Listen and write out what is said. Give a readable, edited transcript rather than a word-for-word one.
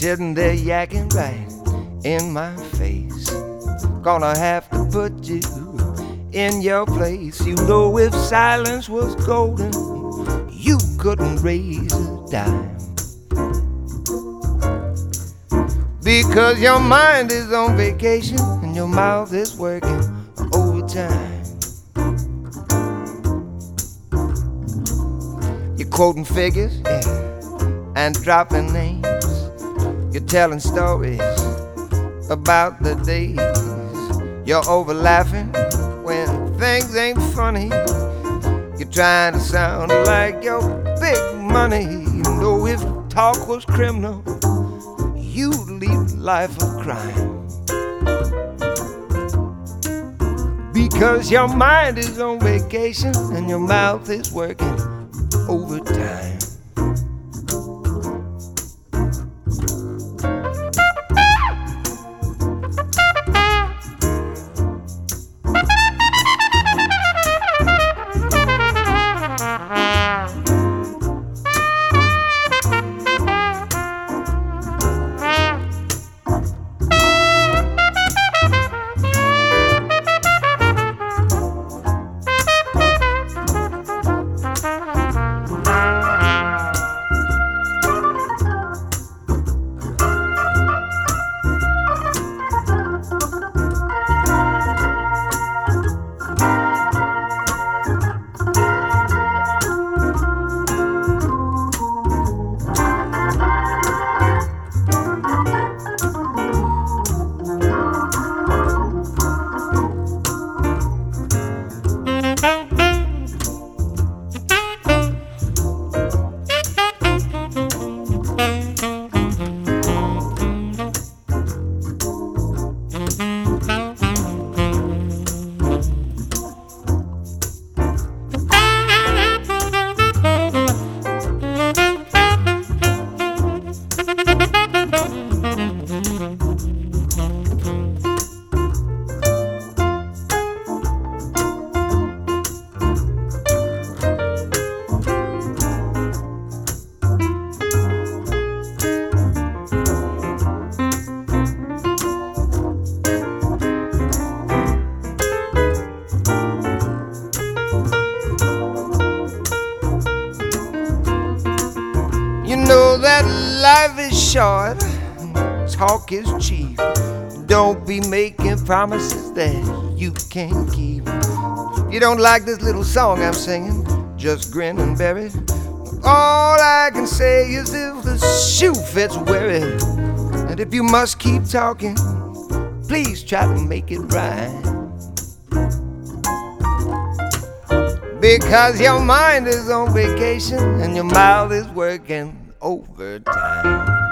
sitting there yakking right in my face. Gonna have to put you in your place. You know if silence was golden, you couldn't raise a dime. Because your mind is on vacation and your mouth is working overtime. You're quoting figures, yeah, and dropping names. You're telling stories about the days. You're over laughing when things ain't funny. You're trying to sound like your big money. You know if talk was criminal, you'd lead a life of crime. Because your mind is on vacation and your mouth is working overtime. You know that life is short, talk is cheap. Don't be making promises that you can't keep. You don't like this little song I'm singing, just grin and bear it. All I can say is if the shoe fits, wear it. And if you must keep talking, please try to make it right. Because your mind is on vacation and your mouth is working overtime.